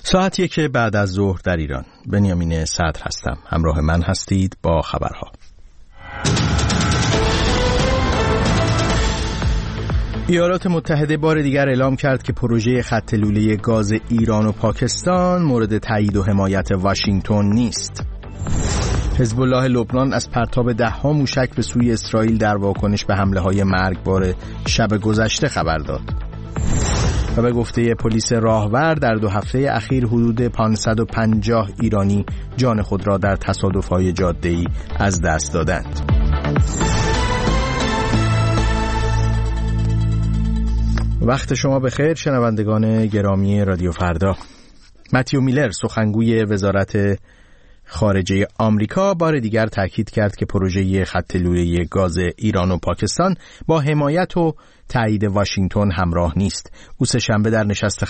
ساعت 1 بعد از ظهر در ایران. بنیامین صدر هستم. همراه من هستید با خبرها. ایالات متحده بار دیگر اعلام کرد که پروژه خط لوله گاز ایران و پاکستان مورد تایید و حمایت واشنگتن نیست. حزب الله لبنان از پرتاب 10 موشک به سوی اسرائیل در واکنش به حمله‌های مرگبار شب گذشته خبر داد. و به گفته پلیس راهور در 2 هفته اخیر حدود 550 ایرانی جان خود را در تصادف‌های جاده‌ای از دست دادند. وقت شما بخیر شنوندگان گرامی رادیو فردا. متیو میلر سخنگوی وزارت خارجه آمریکا بار دیگر تاکید کرد که پروژه خط لوله گاز ایران و پاکستان با حمایت و تایید واشنگتن همراه نیست. او سه‌شنبه در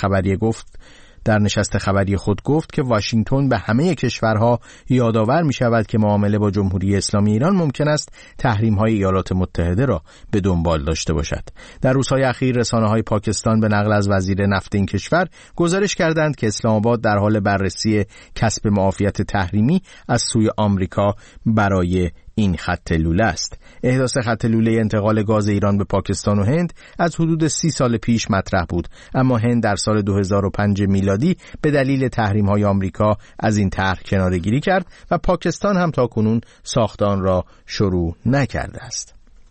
نشست خبری خود گفت که واشنگتن به همه کشورها یادآور می شود که معامله با جمهوری اسلامی ایران ممکن است تحریم‌های ایالات متحده را به دنبال داشته باشد. در روزهای اخیر رسانه‌های پاکستان به نقل از وزیر نفت این کشور گزارش کردند که اسلام آباد در حال بررسی کسب معافیت تحریمی از سوی آمریکا برای این خط لوله است. احداث خط لوله انتقال گاز ایران به پاکستان و هند از حدود 30 سال پیش مطرح بود، اما هند در سال 2005 میلادی به دلیل تحریم‌های آمریکا از این طرح کناره‌گیری کرد و پاکستان هم تاکنون ساخت آن را شروع نکرده است.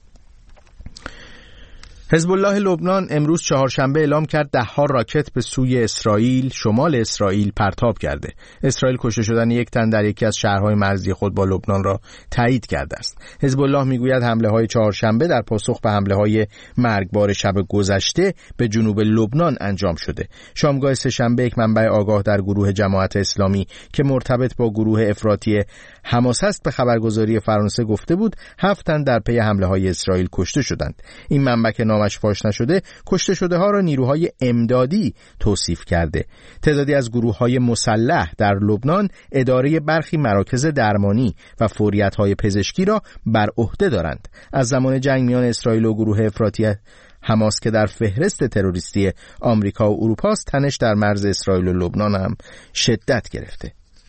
حزب الله لبنان امروز چهارشنبه اعلام کرد 10 راکت به سوی اسرائیل، شمال اسرائیل پرتاب کرده. اسرائیل کشته شدن 1 تن در یکی از شهرهای مرزی خود با لبنان را تایید کرده است. حزب الله میگوید حمله‌های چهارشنبه در پاسخ به حمله‌های مرگبار شب گذشته به جنوب لبنان انجام شده. شامگاه سه‌شنبه یک منبع آگاه در گروه جماعت اسلامی که مرتبط با گروه افراطی حماس است به خبرگزاری فرانسه گفته بود 7 تن در پی حمله‌های اسرائیل کشته شدند. این منبع که نامش فاش نشده کشته شده ها را نیروهای امدادی توصیف کرده. تعدادی از گروه‌های مسلح در لبنان اداره برخی مراکز درمانی و فوریت‌های پزشکی را بر عهده دارند. از زمان جنگ میان اسرائیل و گروه افراطی حماس که در فهرست تروریستی آمریکا و اروپا است، تنش در مرز اسرائیل و لبنان هم شدت گرفته.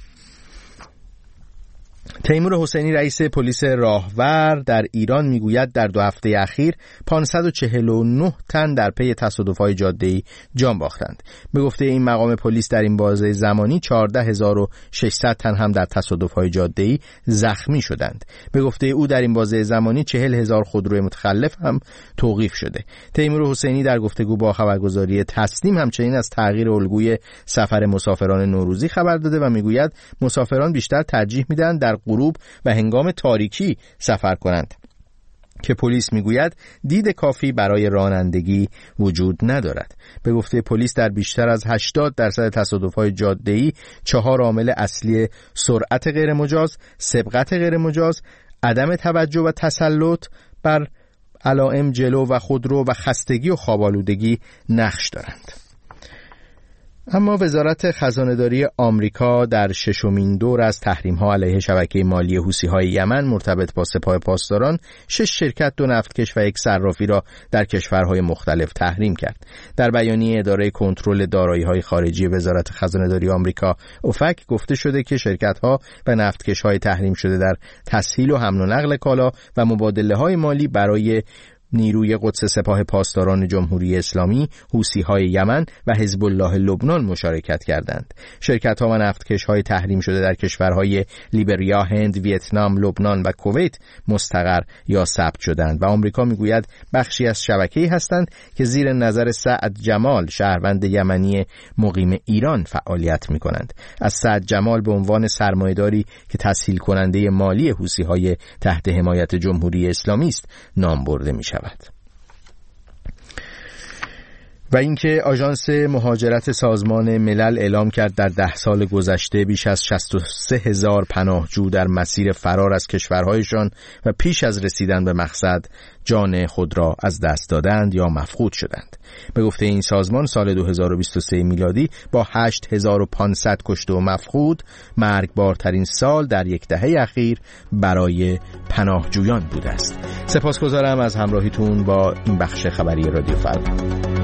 تیمور حسینی رئیس پلیس راهور در ایران میگوید در 2 هفته اخیر 549 تن در پی تصادف‌های جاده‌ای جان باختند. به گفته این مقام پلیس در این بازه زمانی 14600 تن هم در تصادف‌های جاده‌ای زخمی شدند. به گفته او در این بازه زمانی 40000 خودروی متخلف هم توقیف شده. تیمور حسینی در گفتگو با خبرگزاری تسنیم همچنین از تغییر الگوی سفر مسافران نوروزی خبر داده و میگوید مسافران بیشتر ترجیح میدن در غروب و هنگام تاریکی سفر کنند که پلیس میگوید دید کافی برای رانندگی وجود ندارد. به گفته پلیس در بیشتر از 80% تصادف‌های جاده‌ای 4 عامل اصلی سرعت غیرمجاز، سبقت غیرمجاز، عدم توجه و تسلط بر علائم جلو و خودرو و خستگی و خواب‌آلودگی نقش دارند. اما وزارت خزانه‌داری آمریکا در 6مین دور از تحریم‌ها علیه شبکه مالی حوثی‌های یمن مرتبط با سپاه پاسداران 6 شرکت، 2 نفتکش و 1 صرافی را در کشورهای مختلف تحریم کرد. در بیانیه اداره کنترل دارایی‌های خارجی وزارت خزانه‌داری آمریکا اوفک گفته شده که شرکت‌ها و نفتکش‌های تحریم شده در تسهیل و حمل و نقل کالا و مبادله‌های مالی برای نیروی قدس سپاه پاسداران جمهوری اسلامی، حوثی‌های یمن و حزب الله لبنان مشارکت کردند. شرکت‌ها و نفتکش‌های تحریم شده در کشورهای لیبریا، هند، ویتنام، لبنان و کویت مستقر یا ثبت شدند و آمریکا میگوید بخشی از شبکه‌ای هستند که زیر نظر سعد جمال، شهروند یمنی مقیم ایران فعالیت می‌کنند. از سعد جمال به عنوان سرمایه‌داری که تسهیل کننده مالی حوثی‌های تحت حمایت جمهوری اسلامی است نام برده می‌شود. و اینکه آژانس مهاجرت سازمان ملل اعلام کرد در 10 سال گذشته بیش از 63000 پناهجو در مسیر فرار از کشورهایشان و پیش از رسیدن به مقصد جان خود را از دست دادند یا مفقود شدند. به گفته این سازمان سال 2023 میلادی با 8500 کشته و مفقود مرگبارترین سال در 10 دهه اخیر برای پناهجویان بوده است. سپاسگزارم از همراهیتون با این بخش خبری رادیو فردا.